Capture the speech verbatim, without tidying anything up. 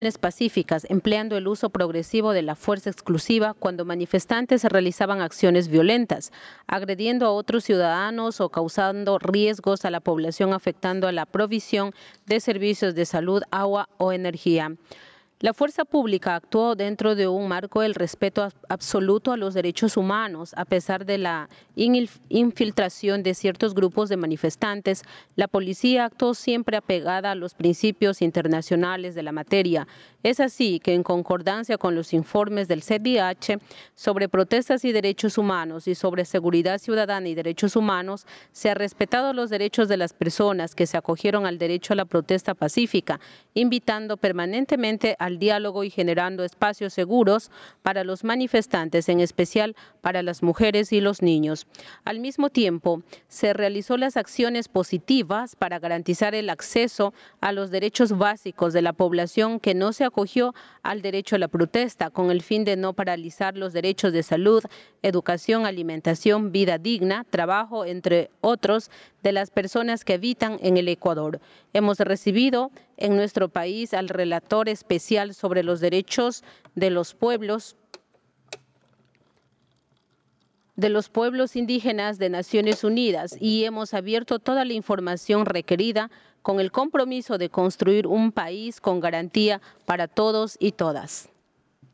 pacíficas, empleando el uso progresivo de la fuerza exclusiva cuando manifestantes realizaban acciones violentas, agrediendo a otros ciudadanos o causando riesgos a la población, afectando a la provisión de servicios de salud, agua o energía. La fuerza pública actuó dentro de un marco del respeto absoluto a los derechos humanos. A pesar de la infiltración de ciertos grupos de manifestantes, la policía actuó siempre apegada a los principios internacionales de la materia. Es así que, en concordancia con los informes del C D H sobre protestas y derechos humanos y sobre seguridad ciudadana y derechos humanos, se han respetado los derechos de las personas que se acogieron al derecho a la protesta pacífica, invitando permanentemente al diálogo y generando espacios seguros para los manifestantes, en especial para las mujeres y los niños. Al mismo tiempo, se realizó las acciones positivas para garantizar el acceso a los derechos básicos de la población que no se acogió al derecho a la protesta, con el fin de no paralizar los derechos de salud, educación, alimentación, vida digna, trabajo, entre otros, de las personas que habitan en el Ecuador. Hemos recibido en nuestro país al relator especial sobre los derechos de los pueblos de los pueblos indígenas de Naciones Unidas y hemos abierto toda la información requerida con el compromiso de construir un país con garantía para todos y todas.